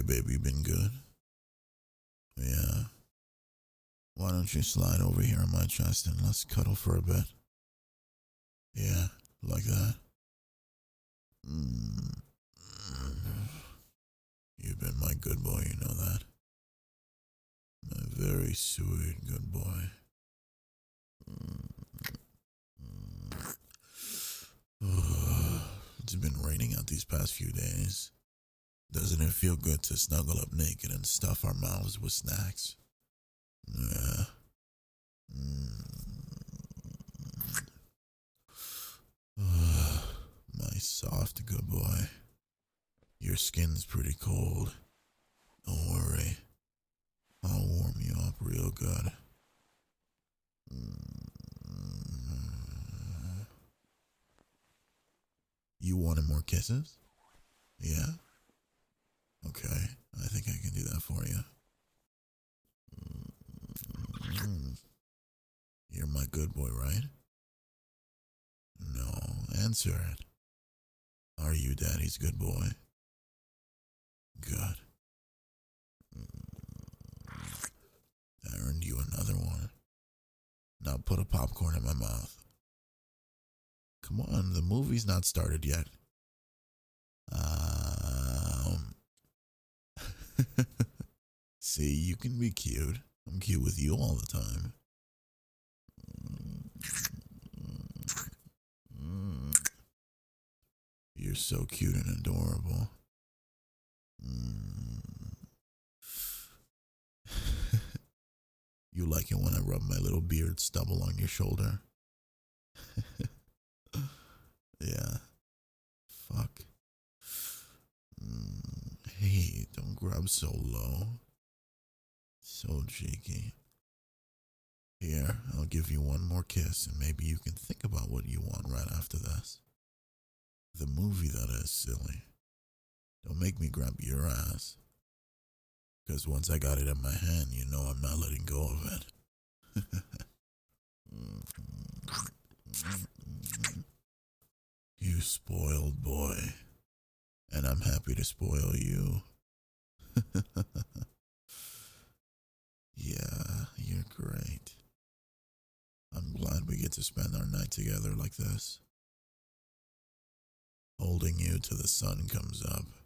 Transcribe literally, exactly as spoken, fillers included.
baby, been good? Yeah. Why don't you slide over here on my chest and let's cuddle for a bit? Yeah, like that. Mm. You've been my good boy, you know that. My very sweet good boy. It's been raining out these past few days. Doesn't it feel good to snuggle up naked and stuff our mouths with snacks? Yeah. My soft good boy. Your skin's pretty cold. Don't worry. I'll warm you up real good. You wanted more kisses? Yeah? Okay, I think I can do that for you. You're my good boy, right? No, answer it. Are you daddy's good boy? Good. I earned you another one. Now put a popcorn in my mouth. Come on, the movie's not started yet. Um. See, you can be cute. I'm cute with you all the time. You're so cute and adorable. You like it when I rub my little beard stubble on your shoulder? Yeah. Fuck. Mm, hey, don't grab so low. So cheeky. Here, I'll give you one more kiss and maybe you can think about what you want right after this. The movie, that is, silly. Don't make me grab your ass. Because once I got it in my hand, you know I'm not letting go of it. You spoiled boy. And I'm happy to spoil you. Yeah, you're great. I'm glad we get to spend our night together like this. Holding you till the sun comes up.